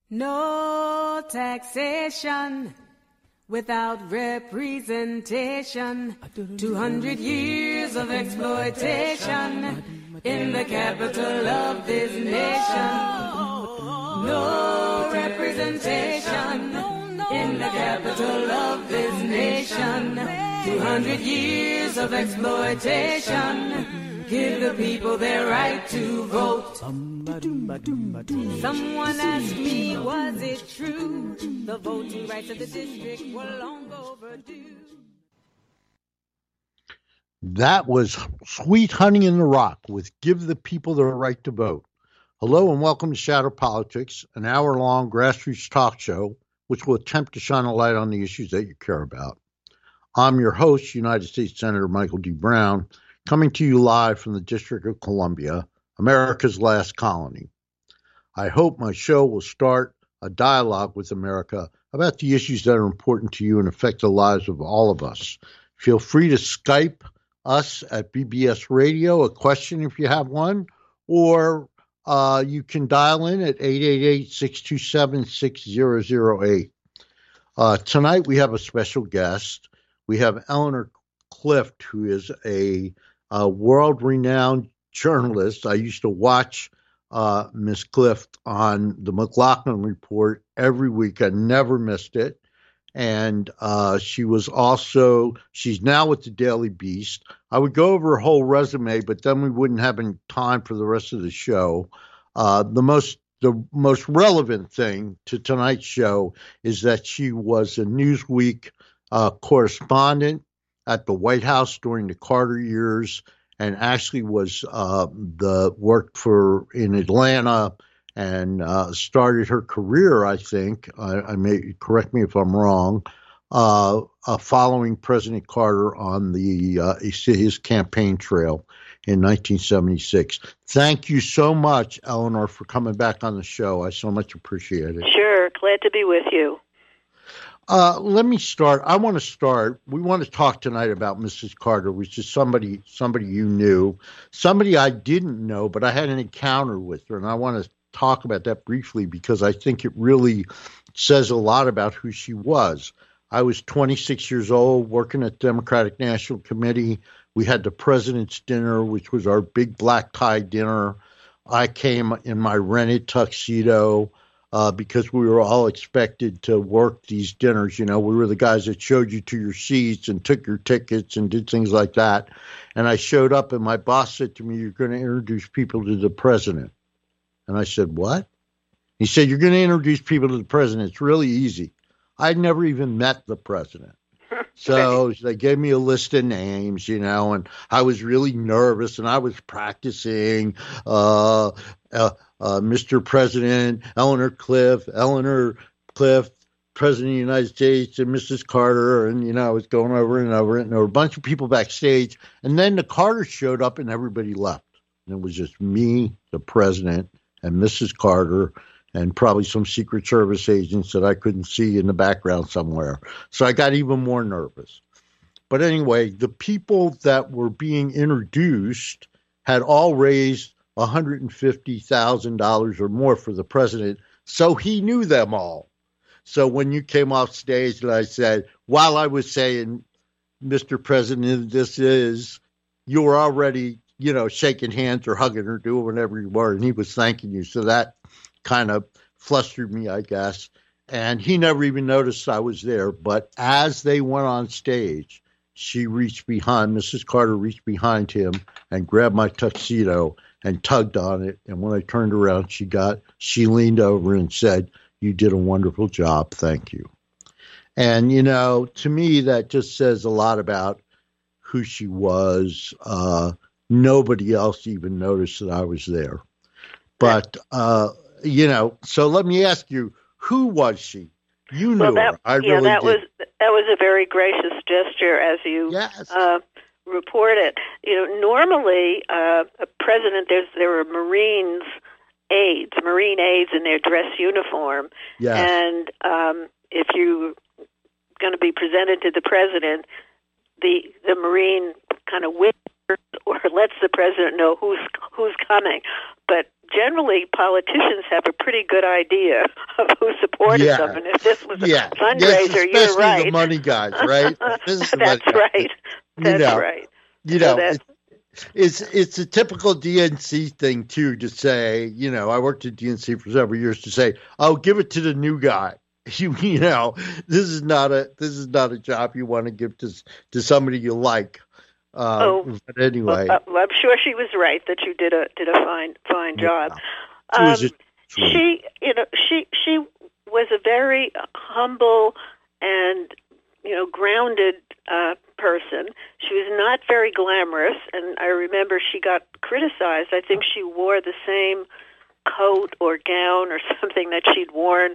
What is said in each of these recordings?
No taxation without representation. 200 years of exploitation in the capital of this nation. No representation in the capital of this nation. 200 years of exploitation. Give the people their right to vote. Someone asked me, was it true? The voting rights of the district were long overdue. That was Sweet Honey in the Rock with Give the People their right to vote. Hello and welcome to Shadow Politics, an hour-long grassroots talk show which will attempt to shine a light on the issues that you care about. I'm your host, United States Senator Michael D. Brown, coming to you live from the District of Columbia, America's last colony. I hope my show will start a dialogue with America about the issues that are important to you and affect the lives of all of us. Feel free to Skype us at BBS Radio, a question if you have one, or you can dial in at 888-627-6008. Tonight we have a special guest. We have Eleanor Clift, who is a world-renowned journalist. I used to watch Miss Clift on the McLaughlin Report every week. I never missed it. And she's now with the Daily Beast. I would go over her whole resume, but then we wouldn't have any time for the rest of the show. The most relevant thing to tonight's show is that she was a Newsweek correspondent at the White House during the Carter years, and actually was worked in Atlanta and started her career, I think, I may correct me if I'm wrong, following President Carter on his campaign trail in 1976. Thank you so much, Eleanor, for coming back on the show. I so much appreciate it. Sure, glad to be with you. Let me start. We want to talk tonight about Mrs. Carter, which is somebody you knew, somebody I didn't know, but I had an encounter with her, and I want to talk about that briefly because I think it really says a lot about who she was. I was 26 years old, working at the Democratic National Committee. We had the President's Dinner, which was our big black tie dinner. I came in my rented tuxedo because we were all expected to work these dinners. You know, we were the guys that showed you to your seats and took your tickets and did things like that. And I showed up and my boss said to me, "You're going to introduce people to the president." And I said, "What?" He said, "You're going to introduce people to the president. It's really easy." I'd never even met the president. So they gave me a list of names, and I was really nervous and I was practicing, Mr. President, Eleanor Clift, President of the United States, and Mrs. Carter. And, I was going over and over it. And there were a bunch of people backstage. And then the Carter showed up and everybody left. And it was just me, the president, and Mrs. Carter, and probably some Secret Service agents that I couldn't see in the background somewhere. So I got even more nervous. But anyway, the people that were being introduced had all raised $150,000 or more for the president, so he knew them all. So when you came off stage and I said, while I was saying, "Mr. President, you were already, shaking hands or hugging or doing whatever you were," and he was thanking you. So that kind of flustered me, I guess. And he never even noticed I was there. But as they went on stage, Mrs. Carter reached behind him and grabbed my tuxedo and tugged on it. And when I turned around, she leaned over and said, "You did a wonderful job. Thank you." And, to me, that just says a lot about who she was. Nobody else even noticed that I was there. But, so let me ask you, who was she? You knew her. I really did. That was a very gracious gesture, as you reported. Normally, a president, there were Marine aides in their dress uniform. Yes. And if you're going to be presented to the president, the Marine kind of whispers or lets the president know who's coming. But generally politicians have a pretty good idea of who supported them, and if this was a fundraiser, you're right. The money guys, right? That's right. That's right. It's a typical DNC thing too to say. I worked at DNC for several years to say, "Oh, give it to the new guy." This is not a job you want to give to somebody you like. But anyway, I'm sure she was right that you did a fine job. She was a very humble and grounded person. She was not very glamorous, and I remember she got criticized. I think she wore the same coat or gown or something that she'd worn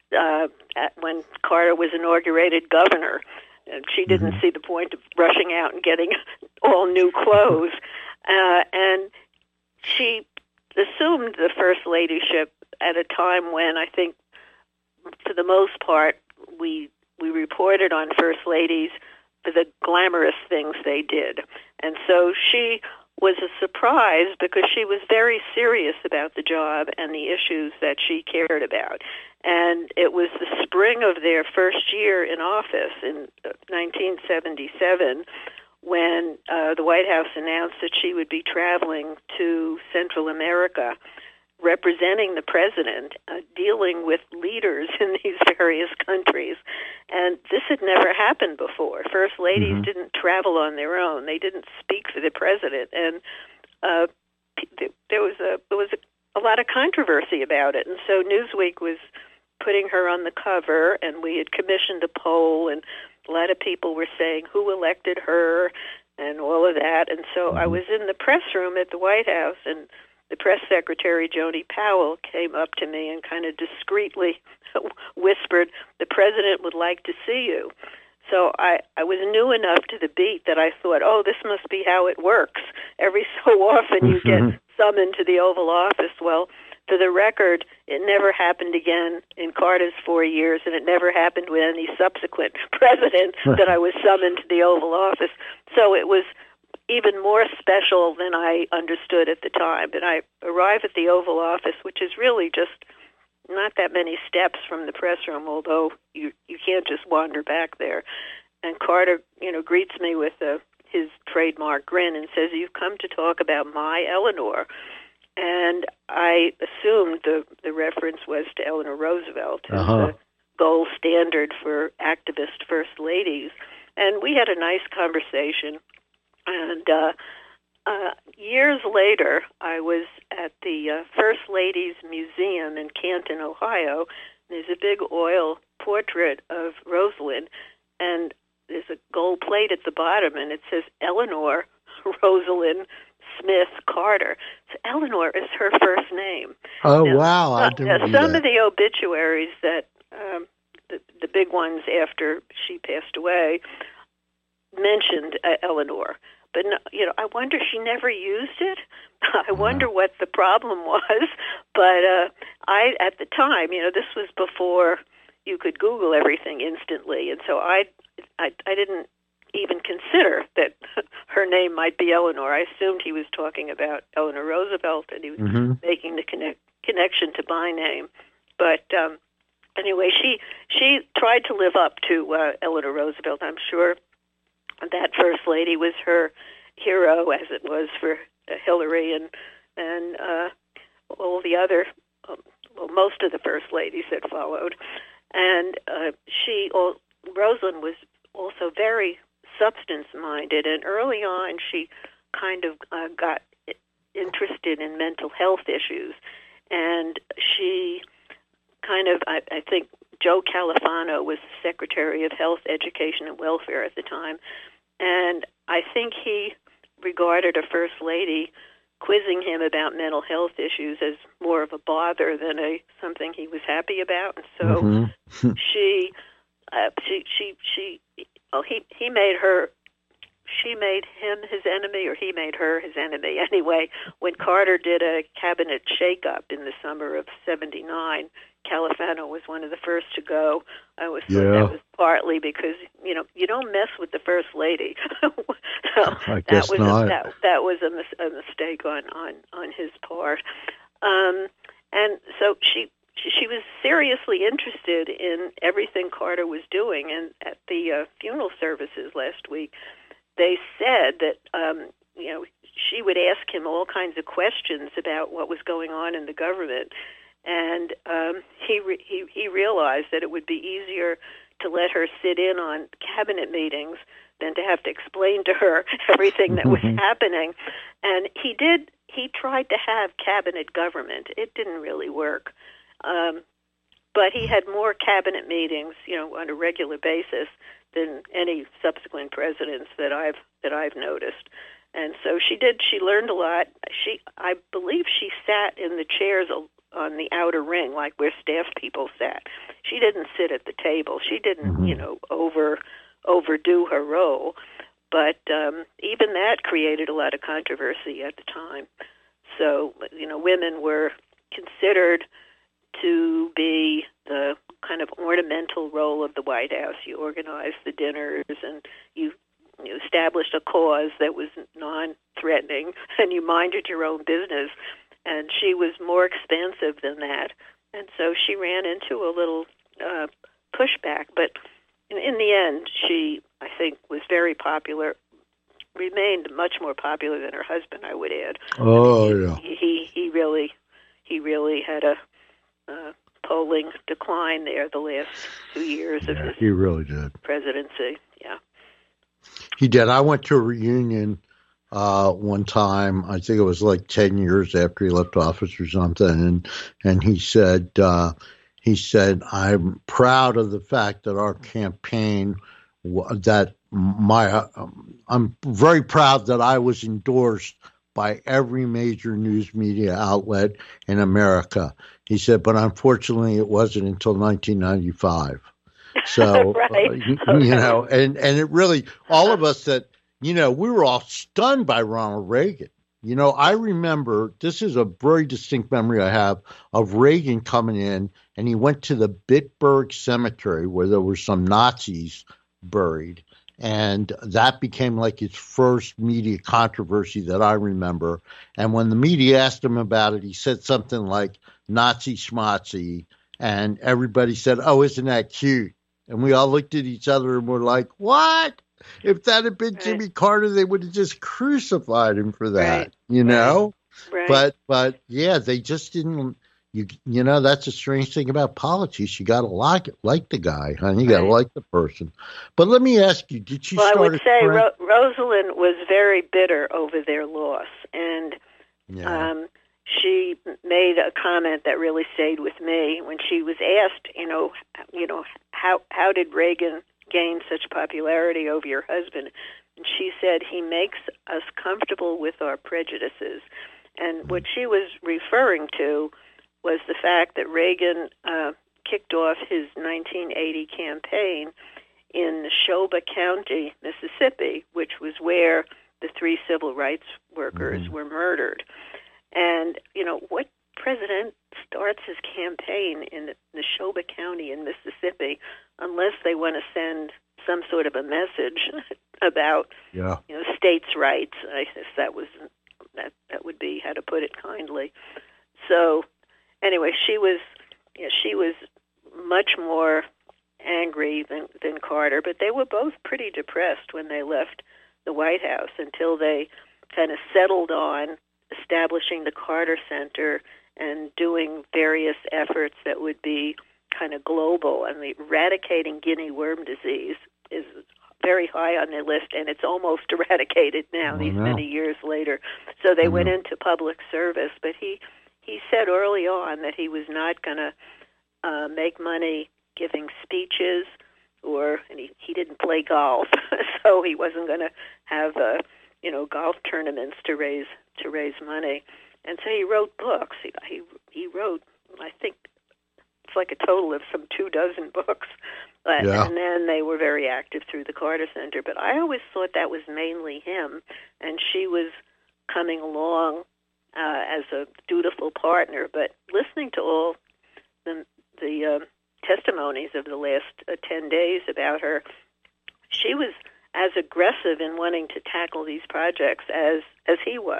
when Carter was inaugurated governor. And she didn't see the point of rushing out and getting all new clothes. And she assumed the first ladyship at a time when I think, for the most part, we reported on first ladies for the glamorous things they did. And so she was a surprise because she was very serious about the job and the issues that she cared about. And it was the spring of their first year in office in 1977 when the White House announced that she would be traveling to Central America representing the president, dealing with leaders in these various countries. And this had never happened before. First ladies didn't travel on their own. They didn't speak for the president. And there was a lot of controversy about it. And so Newsweek was putting her on the cover, and we had commissioned a poll, and a lot of people were saying who elected her and all of that. And so I was in the press room at the White House, and the press secretary, Joni Powell, came up to me and kind of discreetly whispered, "The president would like to see you." So I was new enough to the beat that I thought, oh, this must be how it works. Every so often you get summoned to the Oval Office. Well, for the record, it never happened again in Carter's 4 years, and it never happened with any subsequent president that I was summoned to the Oval Office. So it was even more special than I understood at the time. And I arrive at the Oval Office, which is really just not that many steps from the press room, although you can't just wander back there. And Carter, greets me with his trademark grin and says, "You've come to talk about my Eleanor." And I assumed the reference was to Eleanor Roosevelt, as the gold standard for activist first ladies. And we had a nice conversation. And years later, I was at the First Ladies Museum in Canton, Ohio. There's a big oil portrait of Rosalind, and there's a gold plate at the bottom, and it says Eleanor Rosalind Smith Carter. So Eleanor is her first name. Oh, now, wow. I didn't know some that. of the obituaries that, the big ones after she passed away, mentioned Eleanor. But, I wonder, she never used it. I wonder what the problem was. But at the time, this was before you could Google everything instantly. And so I didn't even consider that her name might be Eleanor. I assumed he was talking about Eleanor Roosevelt, and he was making the connection to my name. But anyway, she tried to live up to Eleanor Roosevelt. I'm sure that First Lady was her hero, as it was for Hillary and all the other, most of the First Ladies that followed. And Rosalind was also very substance-minded, and early on she kind of got interested in mental health issues. And she kind of, I think, Joe Califano was the Secretary of Health, Education, and Welfare at the time, and I think he regarded a First Lady quizzing him about mental health issues as more of a bother than something he was happy about. And so she made him his enemy, or he made her his enemy. Anyway, when Carter did a cabinet shakeup in the summer of '79, Califano was one of the first to go. I always thought that was partly because, you don't mess with the First Lady. So I guess not. That was a mistake on his part. And so she was seriously interested in everything Carter was doing. And at the funeral services last week, they said that she would ask him all kinds of questions about what was going on in the government, and he realized that it would be easier to let her sit in on cabinet meetings than to have to explain to her everything that was happening. And he tried to have cabinet government. It didn't really work. But he had more cabinet meetings, on a regular basis than any subsequent presidents that I've noticed. And so she learned a lot. I believe she sat in the chairs on the outer ring, like where staff people sat. She didn't sit at the table. She didn't, overdo her role. But even that created a lot of controversy at the time. So, women were considered to be the kind of ornamental role of the White House. You organized the dinners, and you established a cause that was non-threatening, and you minded your own business. And she was more expansive than that. And so she ran into a little pushback. But in the end, she, I think, was very popular, remained much more popular than her husband, I would add. Oh, yeah. He really had a polling decline there the last 2 years of his he really did. presidency. Yeah. He did. I went to a reunion one time. I think it was like 10 years after he left office or something, and he said, "I'm proud of the fact that our campaign, I'm very proud that I was endorsed by every major news media outlet in America." He said, "But unfortunately, it wasn't until 1995." So, right. and it really, all of us that, we were all stunned by Ronald Reagan. I remember, this is a very distinct memory I have of Reagan coming in, and he went to the Bitburg Cemetery where there were some Nazis buried. And that became like his first media controversy that I remember. And when the media asked him about it, he said something like Nazi schmozy, and everybody said, "Oh, isn't that cute?" And we all looked at each other and were like, "What? If that had been Jimmy Carter, they would have just crucified him for that," Right. But yeah, they just didn't. That's a strange thing about politics. You got to like the guy, honey. You got to like the person. But let me ask you: did you? Well, I would say Rosalind was very bitter over their loss, and she made a comment that really stayed with me when she was asked, how did Reagan gain such popularity over your husband? And she said, "He makes us comfortable with our prejudices." And what she was referring to was the fact that Reagan kicked off his 1980 campaign in Neshoba County, Mississippi, which was where the 3 civil rights workers were murdered. And, what president starts his campaign in Neshoba County in Mississippi unless they want to send some sort of a message about, states' rights? I guess that would be how to put it kindly. So, anyway, she was much more angry than Carter, but they were both pretty depressed when they left the White House until they kind of settled on establishing the Carter Center and doing various efforts that would be kind of global. And eradicating guinea worm disease is very high on their list, and it's almost eradicated now, many years later. So they went into public service, but he said early on that he was not going to make money giving speeches, and he didn't play golf, so he wasn't going to have golf tournaments to raise money. And so he wrote books. He wrote, I think it's like a total of some 24 books. And then they were very active through the Carter Center. But I always thought that was mainly him, and she was coming along as a dutiful partner. But listening to all the testimonies of the last 10 days about her, she was as aggressive in wanting to tackle these projects as he was.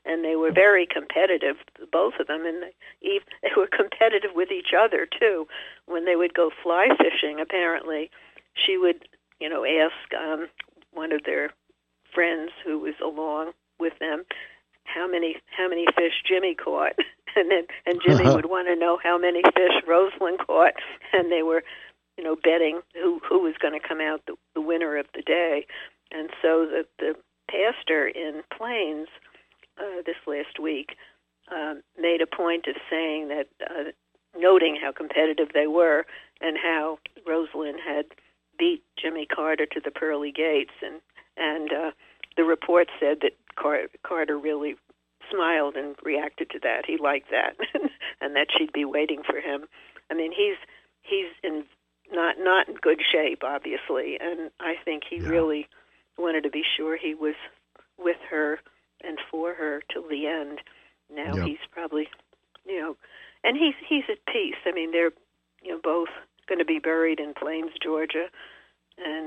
and they were very competitive, both of them, and they were competitive with each other too. When they would go fly fishing, apparently, she would, ask one of their friends who was along with them how many fish Jimmy caught, and Jimmy would want to know how many fish Rosalind caught, and they were, betting who was going to come out the winner of the day. And so the pastor in Plains this last week made a point of saying that, noting how competitive they were and how Rosalind had beat Jimmy Carter to the pearly gates, and the report said that Carter really smiled and reacted to that. He liked that, and that she'd be waiting for him. I mean, he's in not in good shape, obviously, and I think he really wanted to be sure he was with her and for her till the end. Now he's probably, and he's at peace. I mean, they're, both going to be buried in Plains, Georgia, and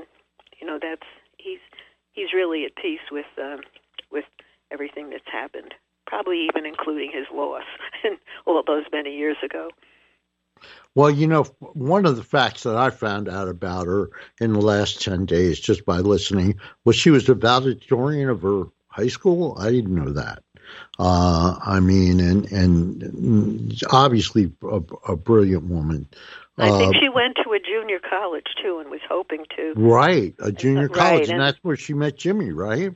he's really at peace with everything that's happened. Probably even including his loss all those many years ago. Well, one of the facts that I found out about her in the last 10 days, just by listening, was she was the valedictorian of her high school. I didn't know that. And obviously a brilliant woman. I think she went to a junior college, too, and was hoping to. Right, a junior college, and that's where she met Jimmy, right?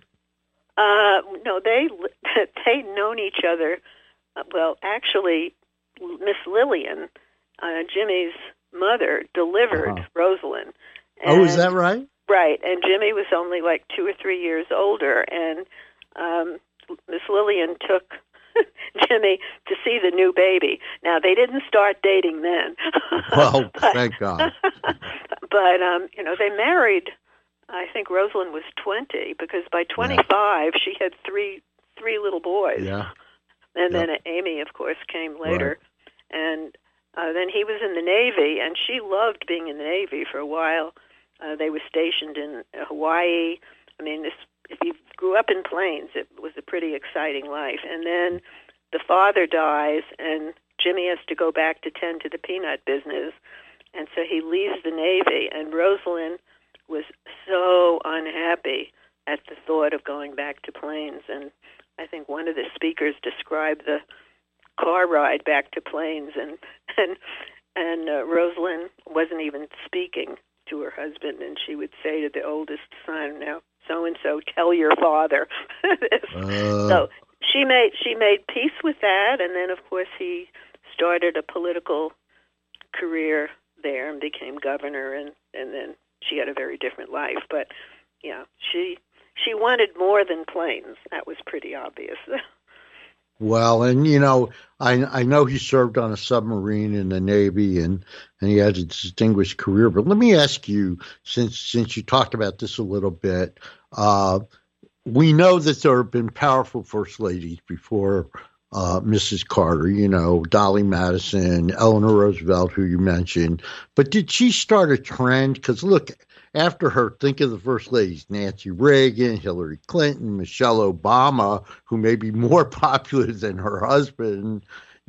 No, they'd known each other. Well, actually, Miss Lillian, Jimmy's mother, delivered Rosalind. And, is that right? Right, and Jimmy was only like 2 or 3 years older, and Miss Lillian took Jimmy to see the new baby. Now, they didn't start dating then. Well, thank God. But, they married. I think Rosalind was 20, because by 25 she had three little boys. Yeah. And then Amy, of course, came later. Right. And then he was in the Navy, and she loved being in the Navy for a while. They were stationed in Hawaii. I mean, if you grew up in Plains, it was a pretty exciting life. And then the father dies, and Jimmy has to go back to tend to the peanut business. And so he leaves the Navy, and Rosalind was so unhappy at the thought of going back to Plains. And I think one of the speakers described the car ride back to Plains, and Rosalind wasn't even speaking to her husband, and she would say to the oldest son, "Now, so-and-so, tell your father." So she made peace with that, and then, of course, he started a political career there and became governor, and then she had a very different life. But, she wanted more than Plains. That was pretty obvious. Well, and, I know he served on a submarine in the Navy, and he had a distinguished career. But let me ask you, since you talked about this a little bit, we know that there have been powerful first ladies before Mrs. Carter, Dolly Madison, Eleanor Roosevelt, who you mentioned. But did she start a trend? Because, look, after her, think of the first ladies: Nancy Reagan, Hillary Clinton, Michelle Obama, who may be more popular than her husband.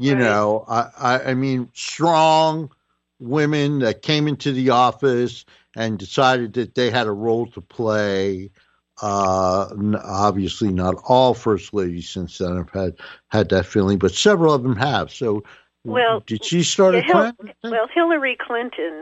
I mean, strong women that came into the office and decided that they had a role to play. Obviously, not all first ladies since then have had that feeling, but several of them have. So, did she start a trend? Well, Hillary Clinton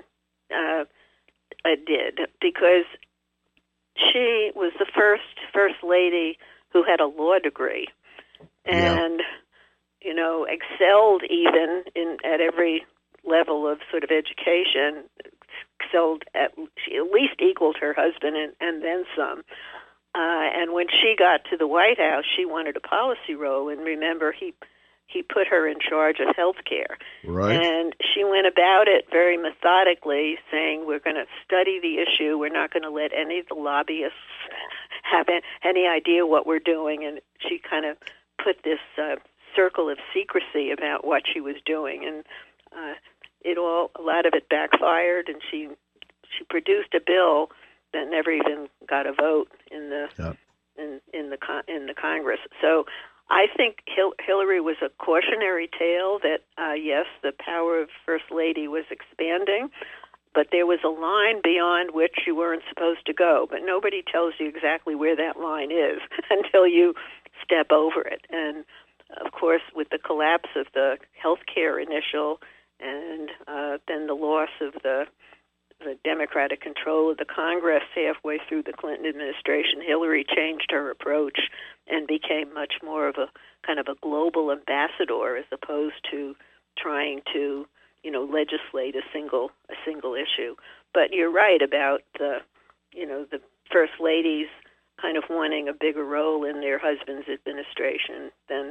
did, because she was the first lady who had a law degree, and excelled even at every level of sort of education. She at least equaled her husband and then some. And when she got to the White House, she wanted a policy role. And remember, he put her in charge of health care. Right. And she went about it very methodically, saying, we're going to study the issue. We're not going to let any of the lobbyists have any idea what we're doing. And she kind of put this circle of secrecy about what she was doing. And a lot of it backfired, and she produced a bill that never even got a vote in the Congress. So I think Hillary was a cautionary tale that, yes, the power of First Lady was expanding, but there was a line beyond which you weren't supposed to go. But nobody tells you exactly where that line is until you step over it. And, of course, with the collapse of the health care initial and then the loss of the Democratic control of the Congress halfway through the Clinton administration, Hillary changed her approach and became much more of a kind of a global ambassador as opposed to trying to, legislate a single issue. But you're right about the first ladies kind of wanting a bigger role in their husband's administration than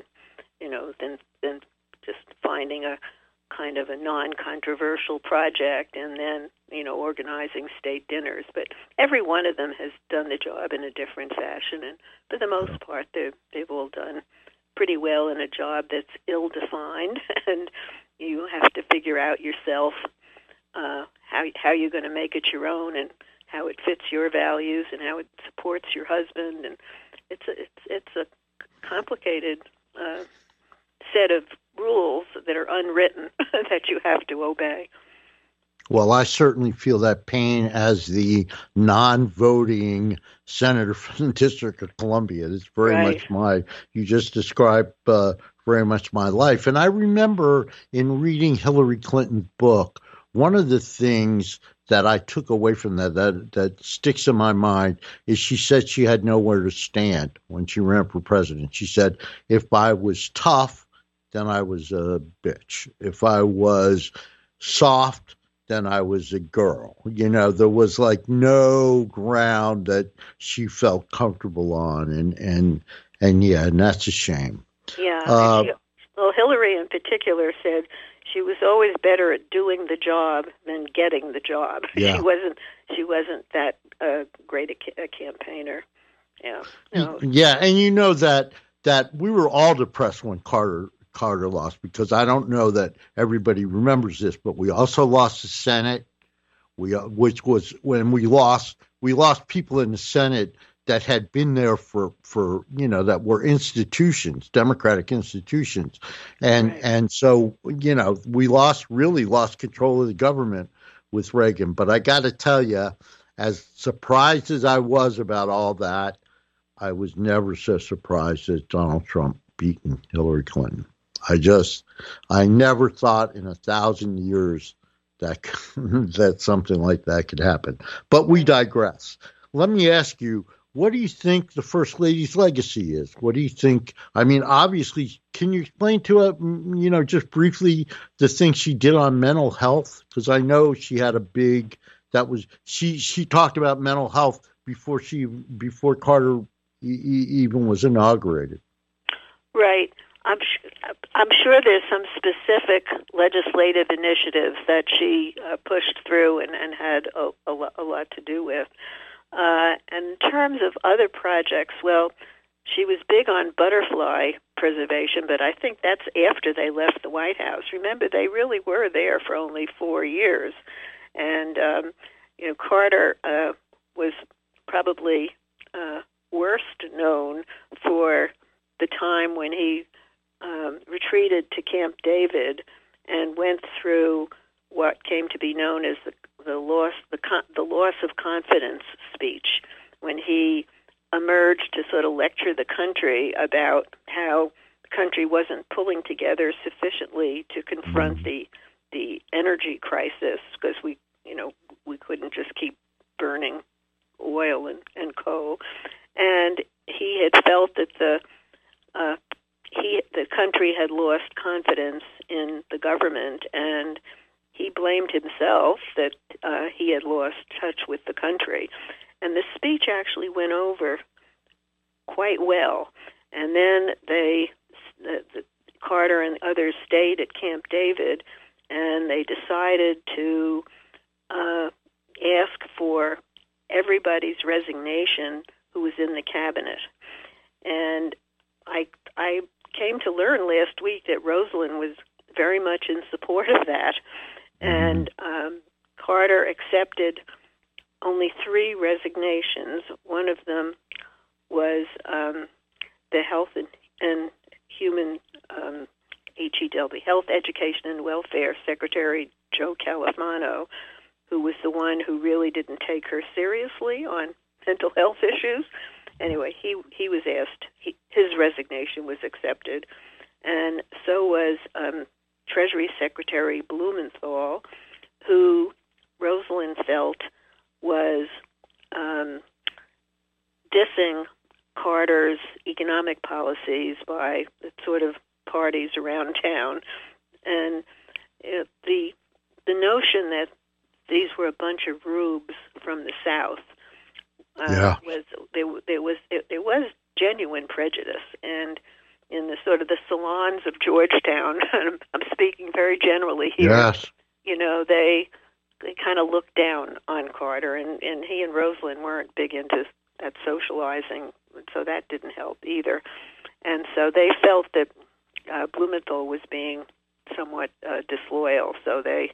just finding a kind of a non-controversial project and then, organizing state dinners. But every one of them has done the job in a different fashion, and for the most part, they've all done pretty well in a job that's ill-defined, and you have to figure out yourself how you're going to make it your own and how it fits your values and how it supports your husband. And it's a complicated set of rules that are unwritten that you have to obey. Well, I certainly feel that pain as the non-voting senator from the District of Columbia. It's very much you just described very much my life. And I remember in reading Hillary Clinton's book, one of the things that I took away from that sticks in my mind is she said she had nowhere to stand when she ran for president. She said, if I was tough, then I was a bitch. If I was soft, then I was a girl. There was like no ground that she felt comfortable on, and that's a shame. Yeah. Hillary in particular said she was always better at doing the job than getting the job. Yeah. She wasn't that great a campaigner. Yeah. No. Yeah, and that we were all depressed when Carter lost, because I don't know that everybody remembers this, but we also lost the Senate. Which was when we lost people in the Senate that had been there for that were institutions, democratic institutions, and so we really lost control of the government with Reagan. But I got to tell you, as surprised as I was about all that, I was never so surprised as Donald Trump beating Hillary Clinton. I never thought in 1,000 years that something like that could happen. But we digress. Let me ask you, what do you think the First Lady's legacy is? What do you think? I mean, obviously, can you explain to us, just briefly the things she did on mental health? Because I know she had she talked about mental health before Carter even was inaugurated. Right. I'm sure there's some specific legislative initiatives that she pushed through and had a lot to do with. And in terms of other projects, well, she was big on butterfly preservation, but I think that's after they left the White House. Remember, they really were there for only 4 years. And, Carter was probably worst known for the time when he retreated to Camp David and went through what came to be known as the loss of confidence speech, when he emerged to sort of lecture the country about how the country wasn't pulling together sufficiently to confront the energy crisis, because we couldn't just keep burning oil and coal, and he had felt that the country had lost confidence in the government, and he blamed himself that he had lost touch with the country. And the speech actually went over quite well. And then Carter and others stayed at Camp David, and they decided to ask for everybody's resignation who was in the cabinet. And I came to learn last week that Rosalynn was very much in support of that. And Carter accepted only 3 resignations. One of them was the health and Human HEW, Health, Education, and Welfare Secretary Joe Califano, who was the one who really didn't take her seriously on mental health issues. Anyway, he was asked, his resignation was accepted, and so was Treasury Secretary Blumenthal, who Rosalind felt was dissing Carter's economic policies by the sort of parties around town, and the notion that these were a bunch of rubes from the South was genuine prejudice, and in the sort of the salons of Georgetown, I'm speaking very generally here. Yes. You know, they kind of looked down on Carter, and he and Rosalind weren't big into that socializing, so that didn't help either. And so they felt that Blumenthal was being somewhat disloyal, so they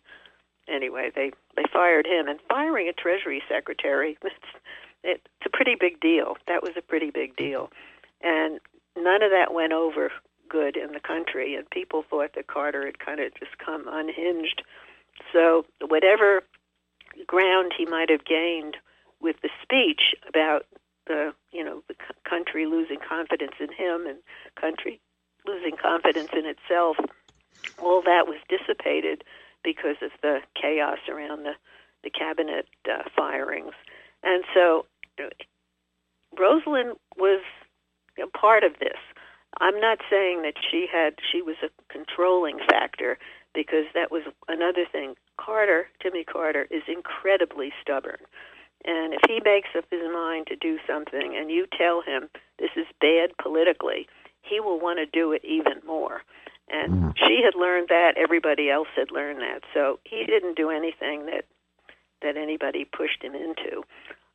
fired him. And firing a Treasury Secretary, it's a pretty big deal. That was a pretty big deal. And none of that went over good in the country, and people thought that Carter had kind of just come unhinged. So whatever ground he might have gained with the speech about the country losing confidence in him and country losing confidence in itself, all that was dissipated because of the chaos around the cabinet firings. And so Rosalind was part of this. I'm not saying that she was a controlling factor, because that was another thing. Jimmy Carter, is incredibly stubborn. And if he makes up his mind to do something and you tell him this is bad politically, he will want to do it even more. And she had learned that. Everybody else had learned that. So he didn't do anything that anybody pushed him into.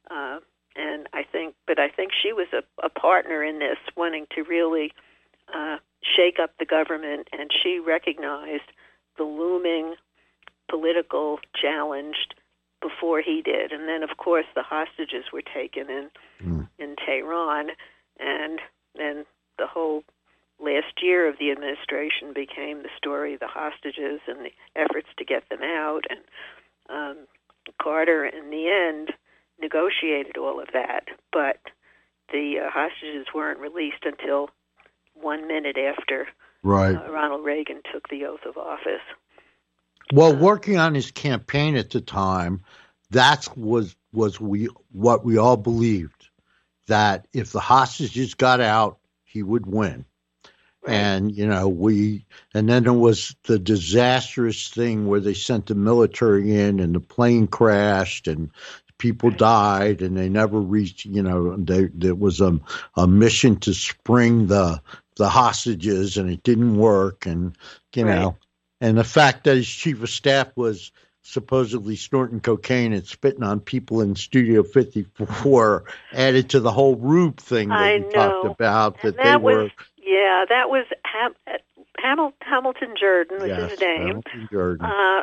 And I think she was a partner in this, wanting to really shake up the government, and she recognized the looming political challenge before he did. And then, of course, the hostages were taken in Tehran, and then the whole last year of the administration became the story of the hostages and the efforts to get them out. And Carter, in the end, negotiated all of that, but the hostages weren't released until 1 minute after Ronald Reagan took the oath of office. Well, working on his campaign at the time, that was what we all believed, that if the hostages got out, he would win. Right. And and then there was the disastrous thing where they sent the military in, and the plane crashed, and people died, and they never reached. There was a mission to spring the hostages, and it didn't work, and and the fact that his chief of staff was supposedly snorting cocaine and spitting on people in Studio 54 added to the whole Rube thing that we talked about. That was Hamilton Jordan was his name. Hamilton Jordan.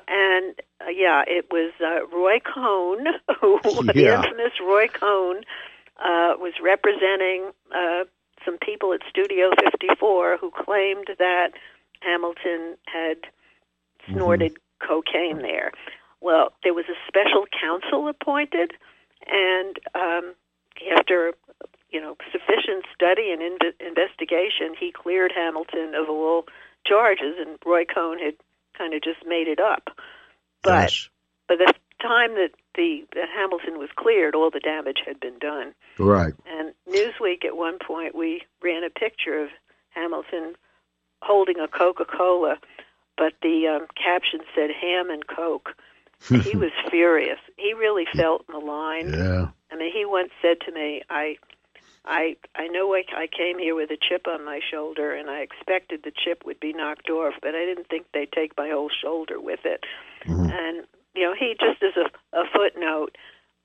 It was Roy Cohn, the infamous Roy Cohn, was representing some people at Studio 54 who claimed that Hamilton had snorted cocaine there. Well, there was a special counsel appointed, and after sufficient study and investigation, he cleared Hamilton of all charges, and Roy Cohn had kind of just made it up. But by the time that that Hamilton was cleared, all the damage had been done. Right. And Newsweek, at one point, we ran a picture of Hamilton holding a Coca-Cola, but the caption said "Ham and Coke." He was furious. He really felt maligned. Yeah. I mean, he once said to me, I know I came here with a chip on my shoulder, and I expected the chip would be knocked off, but I didn't think they'd take my whole shoulder with it." And he, just as a footnote,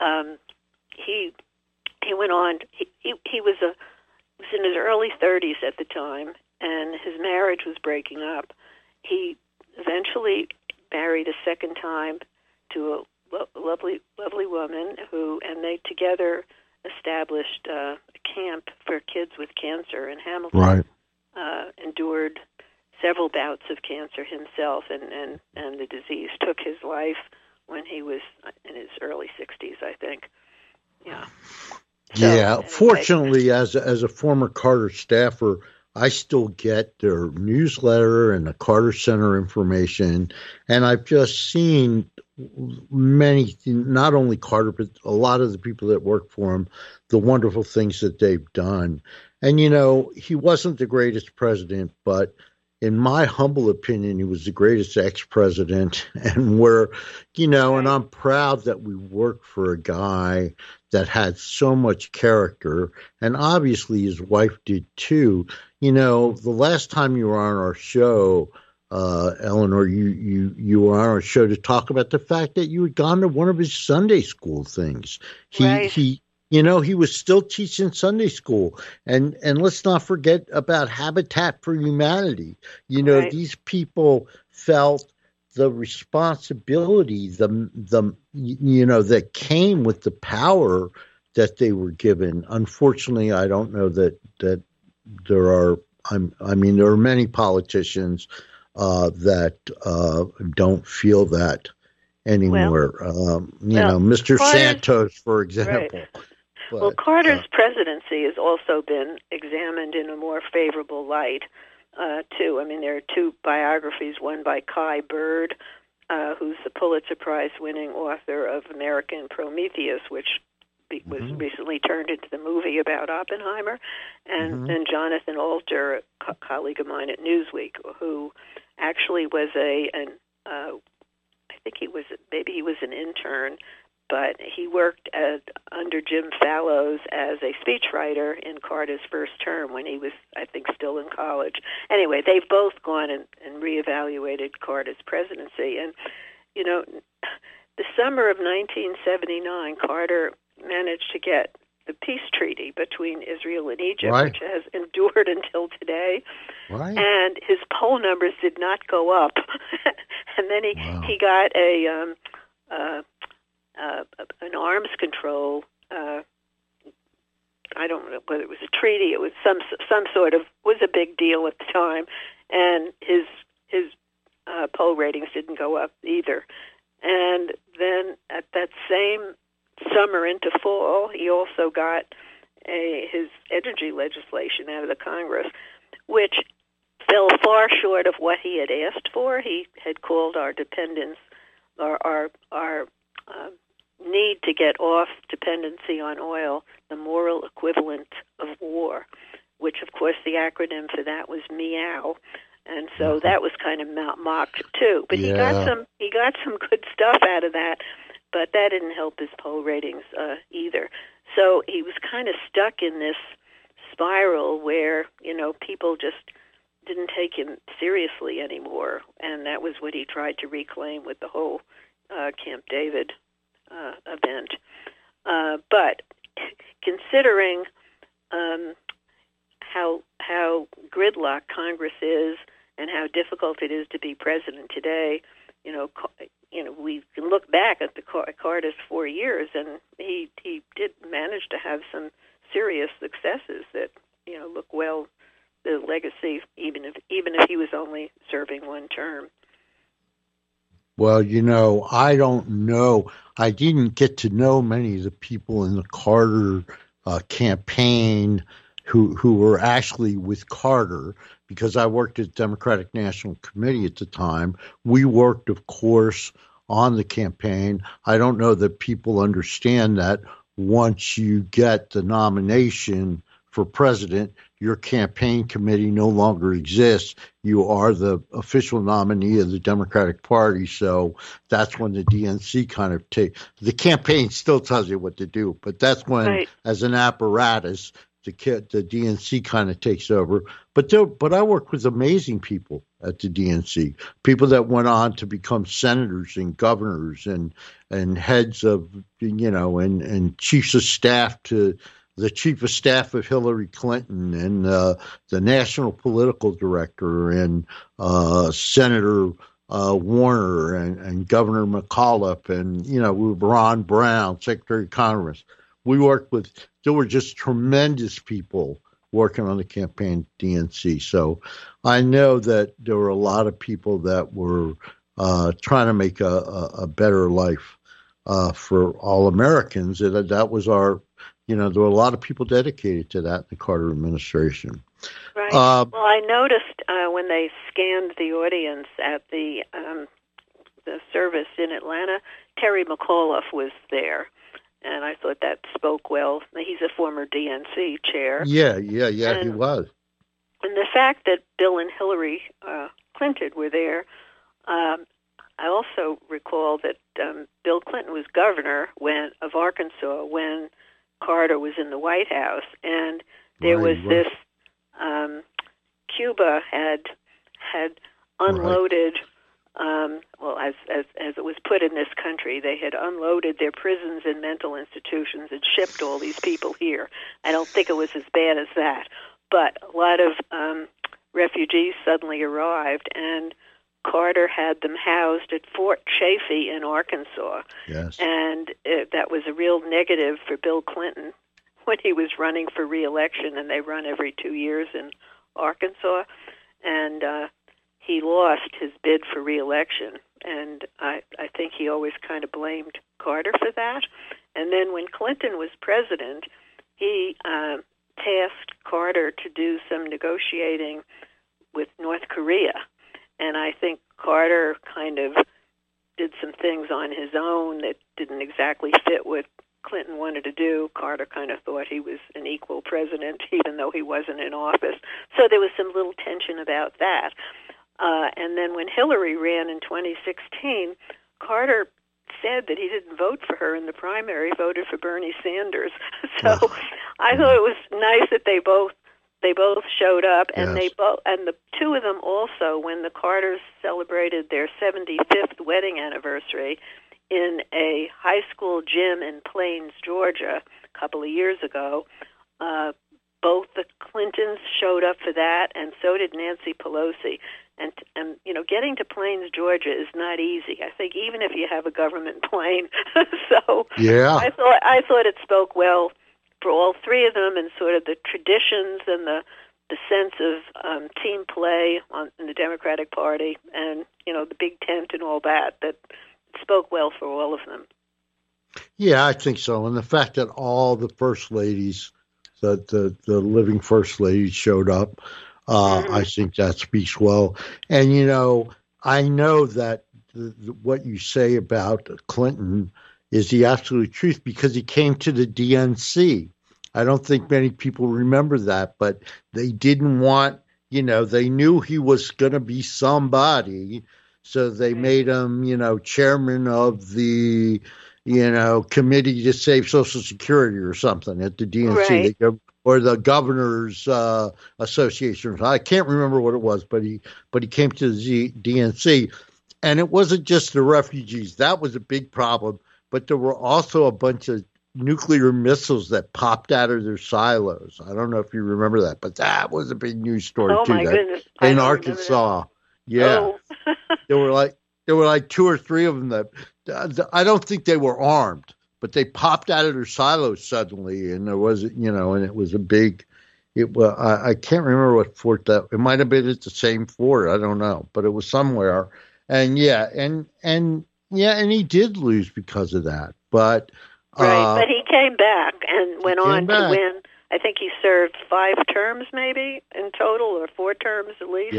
he went on. He was in his early 30s at the time, and his marriage was breaking up. He eventually married a second time to a lovely woman and they together established a camp for kids with cancer in Hamilton. Right. endured several bouts of cancer himself, and the disease took his life when he was in his early 60s, I think. Yeah. So, anyway. Fortunately, as a former Carter staffer, I still get their newsletter and the Carter Center information, and I've just seen many, not only Carter, but a lot of the people that work for him, the wonderful things that they've done. And, he wasn't the greatest president, but in my humble opinion, he was the greatest ex-president. And and I'm proud that we worked for a guy that had so much character. And obviously his wife did too. The last time you were on our show, Eleanor, you were on our show to talk about the fact that you had gone to one of his Sunday school things. He was still teaching Sunday school, and let's not forget about Habitat for Humanity. These people felt the responsibility, that came with the power that they were given. Unfortunately, I don't know that there are. There are many politicians that don't feel that anymore. Mr. Santos, for example. Right. But, Carter's presidency has also been examined in a more favorable light, too. There are two biographies, one by Kai Bird, who's the Pulitzer Prize-winning author of American Prometheus, which was recently turned into the movie about Oppenheimer, and then Jonathan Alter, a colleague of mine at Newsweek, who actually was I think he was an intern, but he worked under Jim Fallows as a speechwriter in Carter's first term when he was, I think, still in college. Anyway, they've both gone and reevaluated Carter's presidency. And, the summer of 1979, Carter managed to get the peace treaty between Israel and Egypt, which has endured until today. Right. And his poll numbers did not go up. And then he got an arms control. I don't know whether it was a treaty. It was some sort of, was a big deal at the time, and his poll ratings didn't go up either. And then at that same summer into fall, he also got his energy legislation out of the Congress, which fell far short of what he had asked for. He had called our dependence, our need to get off dependency on oil, the moral equivalent of war, which, of course, the acronym for that was MEOW. And so that was kind of mocked too. But he got some good stuff out of that, but that didn't help his poll ratings either. So he was kind of stuck in this spiral where, people just didn't take him seriously anymore. And that was what he tried to reclaim with the whole Camp David event. But considering how gridlocked Congress is and how difficult it is to be president today, we can look back at Carter's 4 years, and he did manage to have some serious successes that look well the legacy, even if he was only serving one term. Well, I don't know. I didn't get to know many of the people in the Carter campaign who were actually with Carter, because I worked at Democratic National Committee at the time. We worked, of course, on the campaign. I don't know that people understand that once you get the nomination for president, your campaign committee no longer exists. You are the official nominee of the Democratic Party. So that's when the DNC kind of the campaign still tells you what to do, but that's when, as an apparatus, the DNC kind of takes over. But I worked with amazing people at the DNC, people that went on to become senators and governors and heads of, and chiefs of staff to the chief of staff of Hillary Clinton and the national political director and Senator Warner and Governor McAuliffe and, Ron Brown, Secretary of Congress. We worked with, there were just tremendous people working on the campaign DNC. So I know that there were a lot of people that were trying to make a better life for all Americans. And that was our, there were a lot of people dedicated to that in the Carter administration. Right. Well, I noticed when they scanned the audience at the service in Atlanta, Terry McAuliffe was there. And I thought that spoke well. He's a former DNC chair. Yeah, he was. And the fact that Bill and Hillary Clinton were there, I also recall that Bill Clinton was governor of Arkansas when Carter was in the White House, and there was this. Cuba had unloaded. As it was put in this country, they had unloaded their prisons and mental institutions and shipped all these people here. I don't think it was as bad as that, but a lot of refugees suddenly arrived, and Carter had them housed at Fort Chaffee in Arkansas. Yes. And that was a real negative for Bill Clinton when he was running for re-election, and they run every 2 years in Arkansas. And he lost his bid for re-election, and I think he always kind of blamed Carter for that. And then when Clinton was president, he tasked Carter to do some negotiating with North Korea. And I think Carter kind of did some things on his own that didn't exactly fit what Clinton wanted to do. Carter kind of thought he was an equal president, even though he wasn't in office. So there was some little tension about that. And then when Hillary ran in 2016, Carter said that he didn't vote for her in the primary, voted for Bernie Sanders. So I thought it was nice that they both showed up, and yes. the two of them also, when the Carters celebrated their 75th wedding anniversary in a high school gym in Plains, Georgia, a couple of years ago, both the Clintons showed up for that, and so did Nancy Pelosi. And getting to Plains, Georgia is not easy. I think even if you have a government plane. So yeah. I thought it spoke well for all three of them, and sort of the traditions and the sense of team play in the Democratic Party, and the big tent and all that spoke well for all of them. Yeah, I think so. And the fact that all the first ladies, the living first ladies showed up, I think that speaks well. And, I know that what you say about Clinton is the absolute truth, because he came to the DNC. I don't think many people remember that, but they didn't want, they knew he was going to be somebody. So they made him, chairman of the, committee to save Social Security or something at the DNC. Right. Or the Governors Association. I can't remember what it was, but he came to the DNC. And it wasn't just the refugees. That was a big problem. But there were also a bunch of nuclear missiles that popped out of their silos. I don't know if you remember that, but that was a big news story too. My goodness. In Arkansas. Yeah. Oh. There were like two or three of them that I don't think they were armed, but they popped out of their silos suddenly, and there was, and it was a big. I can't remember what fort that. It might have been at the same fort. I don't know, but it was somewhere. And he did lose because of that. But right, but he came back and went on to win. I think he served 5 terms, maybe in total, or 4 terms at least.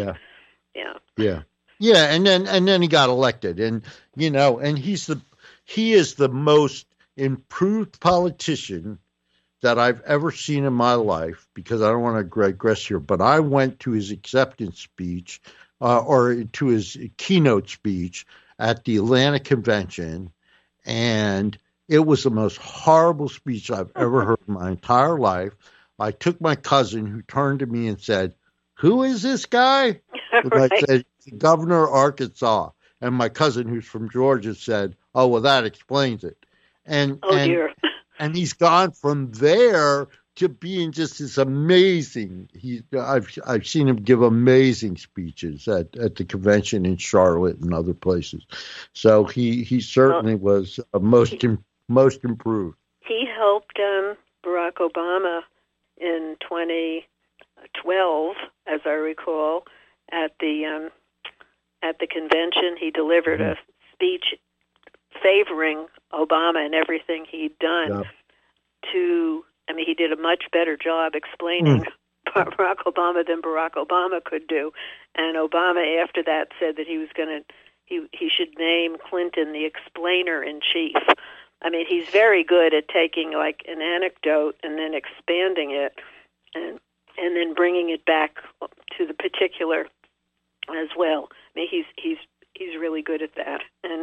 Yeah. And then he got elected, and and he is the most improved politician that I've ever seen in my life, because I don't want to digress here, but I went to his acceptance speech or to his keynote speech at the Atlanta convention, and it was the most horrible speech I've ever heard in my entire life. I took my cousin, who turned to me and said, "Who is this guy?" And Right. I said, "Governor of Arkansas." And my cousin, who's from Georgia, said, "Oh, well, that explains it." Dear. And he's gone from there to being just this amazing. I've seen him give amazing speeches at the convention in Charlotte and other places. So he certainly was most improved. He helped Barack Obama in 12, as I recall, at the convention. He delivered a speech favoring Obama and everything he'd done. He did a much better job explaining Barack Obama than Barack Obama could do. And Obama, after that, said that he should name Clinton the explainer in chief. I mean, he's very good at taking like an anecdote and then expanding it, and then bringing it back to the particular as well. I mean, he's really good at that. And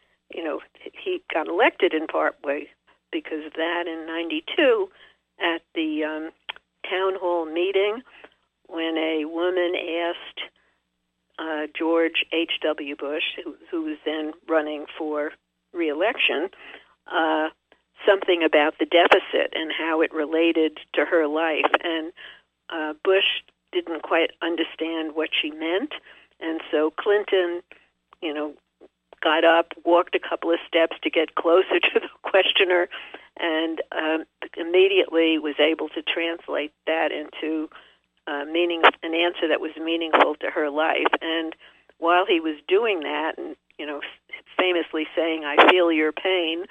he got elected in part way because of that in '92 at the town hall meeting when a woman asked George H.W. Bush, who was then running for re-election, something about the deficit and how it related to her life. And Bush didn't quite understand what she meant. And so Clinton, got up, walked a couple of steps to get closer to the questioner, and immediately was able to translate that into an answer that was meaningful to her life. And while he was doing that, and famously saying, "I feel your pain,"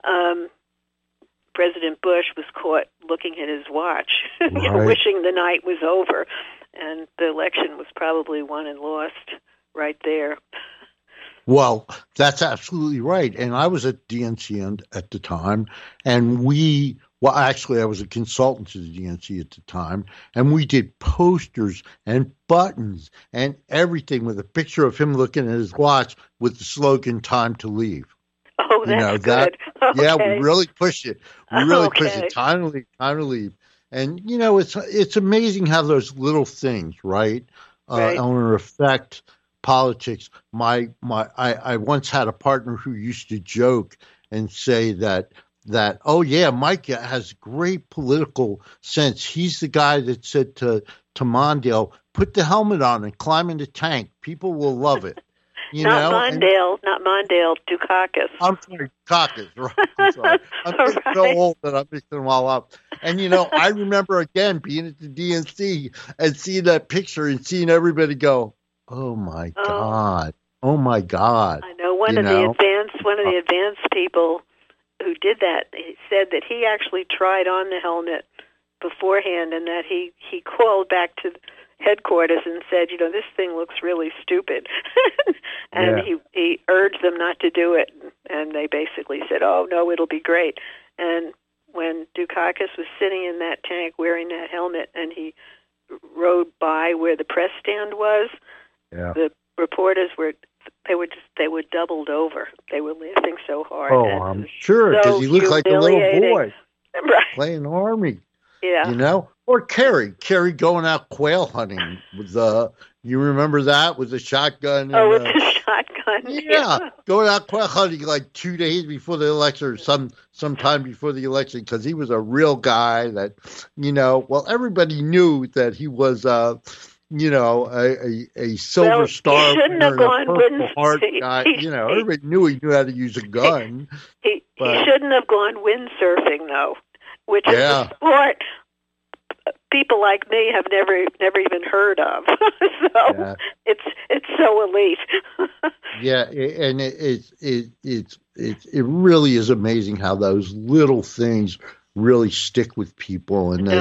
President Bush was caught looking at his watch, wishing the night was over, and the election was probably won and lost right there. Well, that's absolutely right. And I was at DNC at the time, and actually I was a consultant to the DNC at the time, and we did posters and buttons and everything with a picture of him looking at his watch with the slogan, "Time to leave." Oh, that's good. Okay. Yeah, we really pushed it. We really pushed it. Time to leave. And, it's amazing how those little things, right. Eleanor, affect politics. I once had a partner who used to joke and say that oh yeah, Mike has great political sense. He's the guy that said to Mondale, "Put the helmet on and climb in the tank. People will love it." Not Mondale, Dukakis. I'm sorry, Dukakis. Right. I'm sorry. I'm so old that I'm mixing them all up. And I remember again being at the DNC and seeing that picture and seeing everybody go, "Oh my God! Oh my God!" I know one of the advanced people who did that. He said that he actually tried on the helmet beforehand, and that he called back to headquarters and said, "This thing looks really stupid," and he urged them not to do it, and they basically said, "Oh no, it'll be great." And when Dukakis was sitting in that tank wearing that helmet, and he rode by where the press stand was, the reporters were doubled over. They were laughing so hard. Oh, I'm sure, because he looked like a little boy playing Army. Yeah. Or Kerry going out quail hunting with you remember that with the shotgun? With the shotgun. Yeah, going out quail hunting like 2 days before the election, or sometime before the election, because he was a real guy that, everybody knew that he was, a Silver Star winner and a Purple Heart guy. Everybody knew he knew how to use a gun. He shouldn't have gone windsurfing, though, which is a sport people like me have never even heard of. So it's so elite. Yeah, and it really is amazing how those little things really stick with people, and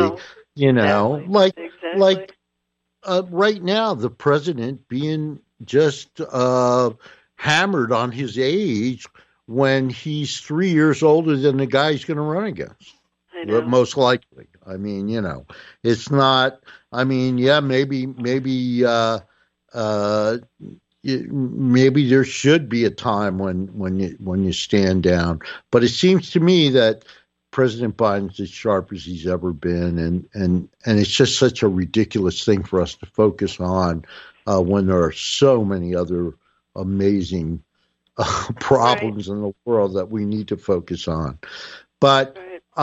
like right now, the president being just hammered on his age when he's 3 years older than the guy he's going to run against. Most likely. I mean, it's not. I mean, maybe there should be a time when you stand down. But it seems to me that President Biden's as sharp as he's ever been, and it's just such a ridiculous thing for us to focus on when there are so many other amazing problems in the world that we need to focus on. But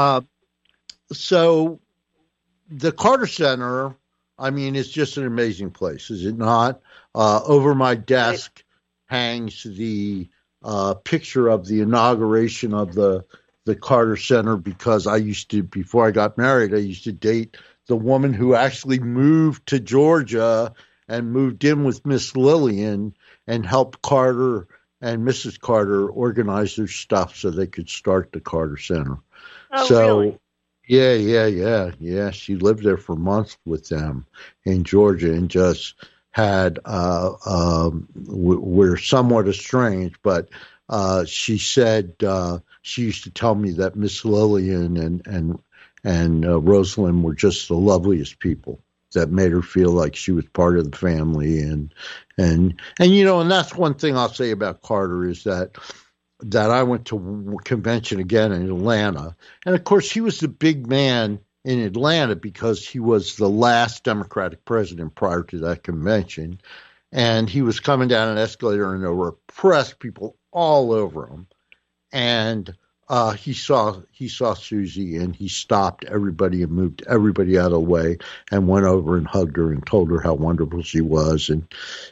so the Carter Center, I mean, it's just an amazing place, is it not? Over my desk hangs the picture of the inauguration of the Carter Center, because before I got married, I used to date the woman who actually moved to Georgia and moved in with Miss Lillian and helped Carter and Mrs. Carter organize their stuff so they could start the Carter Center. Oh, really? Yeah. She lived there for months with them in Georgia and just had, we're somewhat estranged, but she said she used to tell me that Miss Lillian and Rosalind were just the loveliest people, that made her feel like she was part of the family. And that's one thing I'll say about Carter is that I went to a convention again in Atlanta. And of course, he was the big man in Atlanta because he was the last Democratic president prior to that convention. And he was coming down an escalator and there were press people all over him. And he saw Susie and he stopped everybody and moved everybody out of the way and went over and hugged her and told her how wonderful she was. And,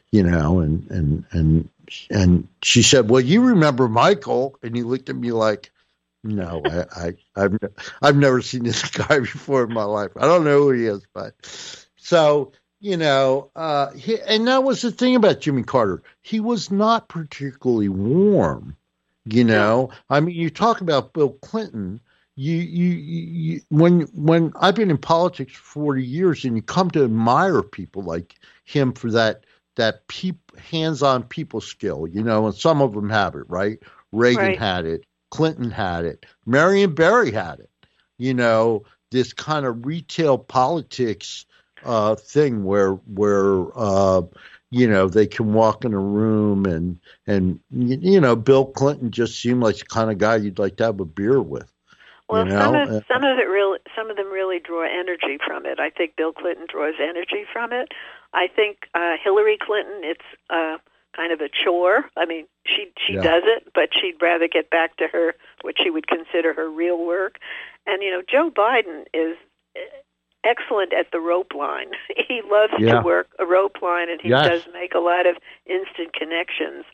and she said, "Well, you remember Michael?" And he looked at me like, "No, I've never seen this guy before in my life. I don't know who he is." But so, and that was the thing about Jimmy Carter. He was not particularly warm. I mean, you talk about Bill Clinton. You when I've been in politics for 40 years, and you come to admire people like him for that hands-on people skill, and some of them have it, right? Reagan had it, Clinton had it, Marion Barry had it. This kind of retail politics thing where they can walk in a room and Bill Clinton just seemed like the kind of guy you'd like to have a beer with. Well, some of them really draw energy from it. I think Bill Clinton draws energy from it. I think Hillary Clinton, it's kind of a chore. I mean, she does it, but she'd rather get back to what she would consider her real work. And Joe Biden is excellent at the rope line. He loves to work a rope line, and he does make a lot of instant connections.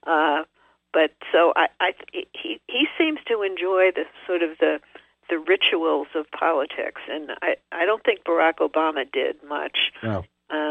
But so he seems to enjoy the sort of the rituals of politics, and I don't think Barack Obama did much. No.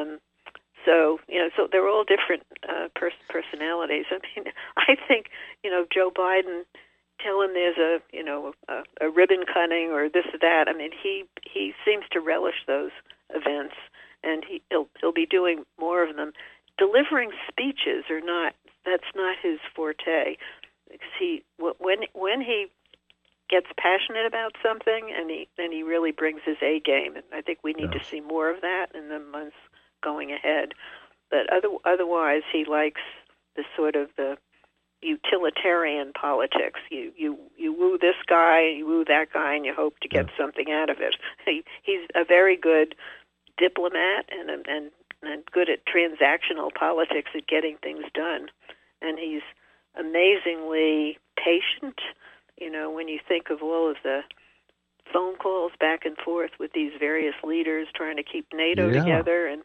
So they're all different personalities. I mean, I think Joe Biden. Tell him there's a ribbon cutting or this or that. I mean, he seems to relish those events, and he'll be doing more of them. Delivering speeches that's not his forte. Because when he gets passionate about something, and he really brings his A game, and I think we need to see more of that in the months going ahead. But otherwise, he likes the sort of the utilitarian politics. You woo this guy, you woo that guy, and you hope to get something out of it. He's a very good diplomat and good at transactional politics, at getting things done. And he's amazingly patient. When you think of all of the phone calls back and forth with these various leaders trying to keep NATO together, and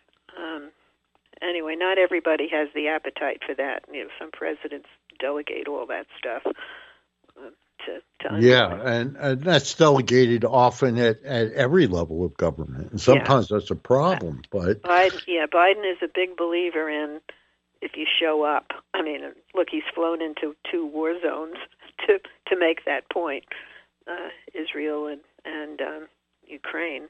anyway, not everybody has the appetite for that. Some presidents delegate all that stuff to and that's delegated often at every level of government, and sometimes that's a problem. But Biden is a big believer in if you show up. I mean, look, he's flown into 2 war zones to make that point, Israel and Ukraine.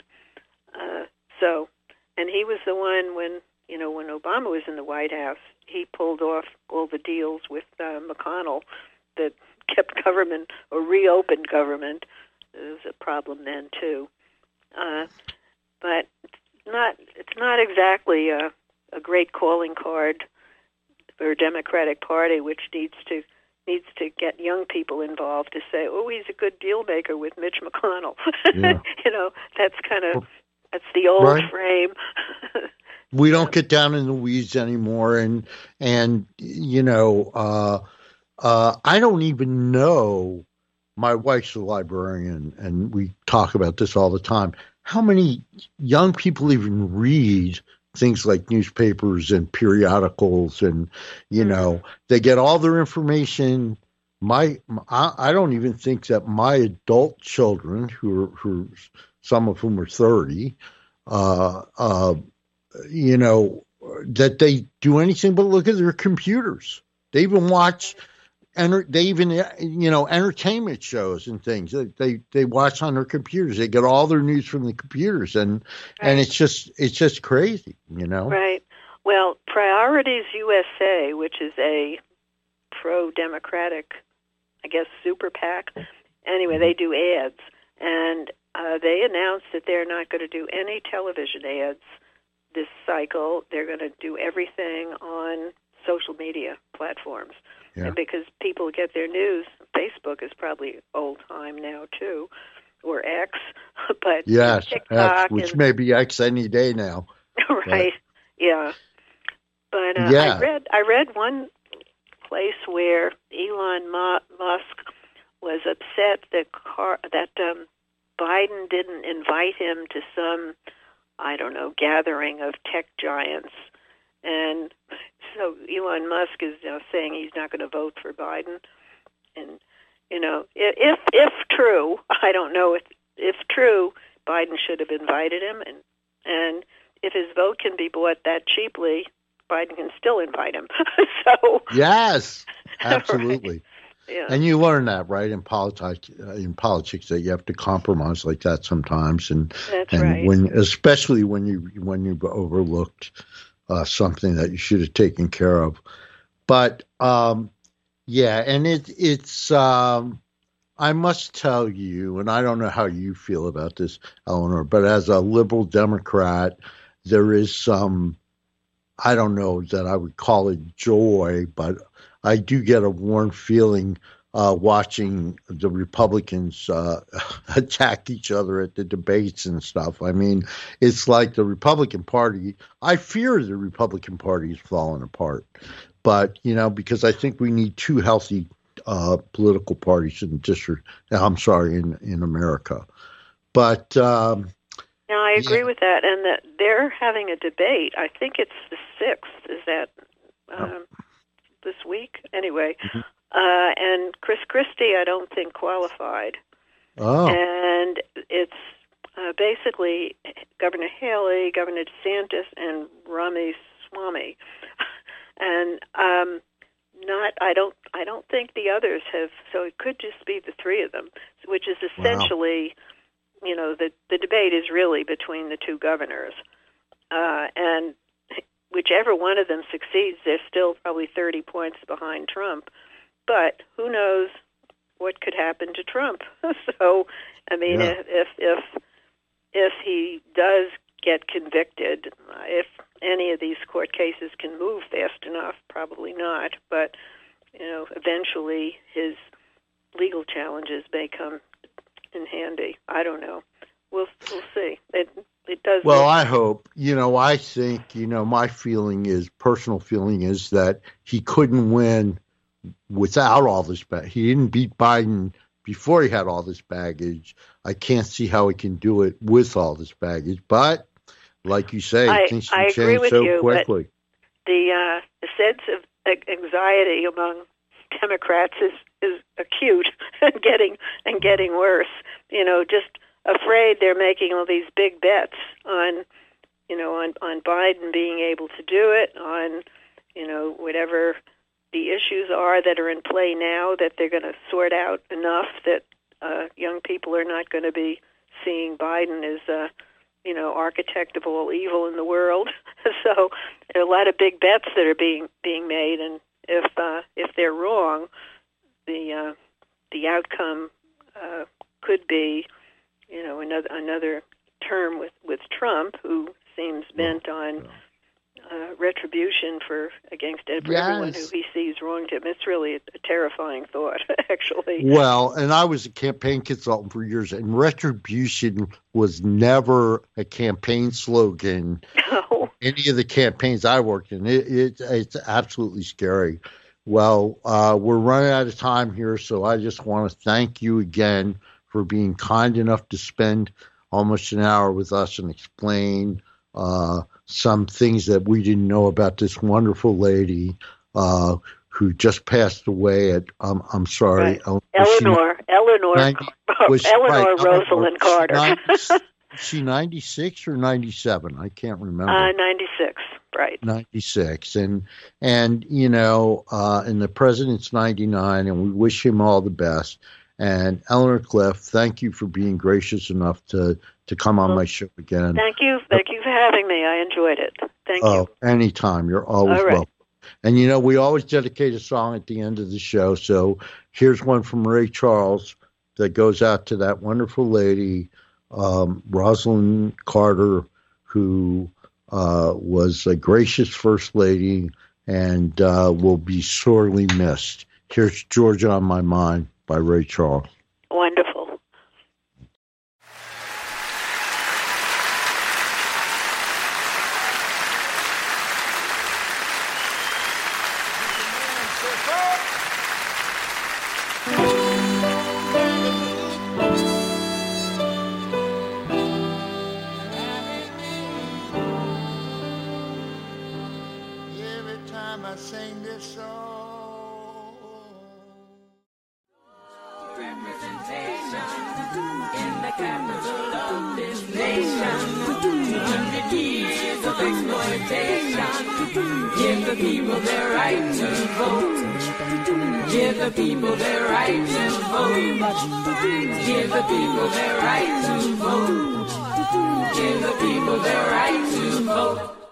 And he was the one when Obama was in the White House, he pulled off all the deals with McConnell that kept government or reopened government. There was a problem then too, but it's not exactly a great calling card for a Democratic Party, which needs to get young people involved to say, "Oh, he's a good deal maker with Mitch McConnell." Yeah. That's the old frame. We don't get down in the weeds anymore, and I don't even know. My wife's a librarian, and we talk about this all the time. How many young people even read things like newspapers and periodicals, and they get all their information. I don't even think that my adult children, who are some of whom are 30, that they do anything but look at their computers. They even watch, entertainment shows and things. They watch on their computers. They get all their news from the computers, and it's just crazy, Right. Well, Priorities USA, which is a pro-democratic, I guess, super PAC. Anyway, they do ads, and they announced that they're not going to do any television ads this cycle. They're going to do everything on social media platforms. Yeah. And because people get their news, Facebook is probably old time now too, or X, but yes, TikTok, X, which may be X any day now. Right. Yeah. But yeah. I read one place where Elon Musk was upset that Biden didn't invite him to some, I don't know, gathering of tech giants. And so Elon Musk is saying he's not going to vote for Biden. And, if true, I don't know if true, Biden should have invited him. And if his vote can be bought that cheaply, Biden can still invite him. So yes, absolutely. Right. Yeah. And you learn that, right, in politics, that you have to compromise like that sometimes, That's and right. especially when you've overlooked something that you should have taken care of. But yeah, and it's I must tell you, and I don't know how you feel about this, Eleanor, but as a liberal Democrat, there is some, I don't know that I would call it joy, but I do get a warm feeling watching the Republicans attack each other at the debates and stuff. I mean, it's like the Republican Party. I fear the Republican Party is falling apart, but because I think we need two healthy political parties in in America. But no, I agree with that, and that they're having a debate. I think it's the 6th. Is that this week? Anyway, and Chris Christie, I don't think qualified. Oh, and it's basically Governor Haley, Governor DeSantis, and Ramaswamy, and I don't think the others have. So it could just be the three of them, which is essentially. Wow. The debate is really between the two governors, and whichever one of them succeeds, they're still probably 30 points behind Trump. But who knows what could happen to Trump? So, I mean, if he does get convicted, if any of these court cases can move fast enough, probably not. But eventually his legal challenges may come in handy. I don't know. We'll see. It does. Well, I hope. I think. My personal feeling is that he couldn't win without all this baggage. He didn't beat Biden before he had all this baggage. I can't see how he can do it with all this baggage. But like you say, things can change so quickly. The sense of anxiety among Democrats is acute and getting worse. Just afraid they're making all these big bets on Biden being able to do it, on whatever the issues are that are in play now, that they're going to sort out enough that young people are not going to be seeing Biden as architect of all evil in the world. So there are a lot of big bets that are being made, and if they're wrong, the outcome could be another term with Trump, who seems bent on retribution against everyone who he sees wronged him. It's really a terrifying thought, actually. Well, and I was a campaign consultant for years, and retribution was never a campaign slogan. No. Any of the campaigns I worked in, it's absolutely scary. Well, we're running out of time here, so I just want to thank you again for being kind enough to spend almost an hour with us and explain some things that we didn't know about this wonderful lady who just passed away at, I'm sorry. Right. Eleanor Rosalind Carter. she 96 or 97? I can't remember. 96, right. 96. And you know, and the president's 99, and we wish him all the best. And Eleanor Clift, thank you for being gracious enough to come on my show again. Thank you. Thank you for having me. I enjoyed it. Thank you. Oh, anytime. You're always welcome. And, you know, we always dedicate a song at the end of the show. So here's one from Ray Charles that goes out to that wonderful lady, Rosalind Carter, who was a gracious first lady and will be sorely missed. Here's Georgia on My Mind by Ray Charles. Wonderful. Give the people their right to vote. Give the people their right to vote. Give the people their right to vote. Give the people their right to vote.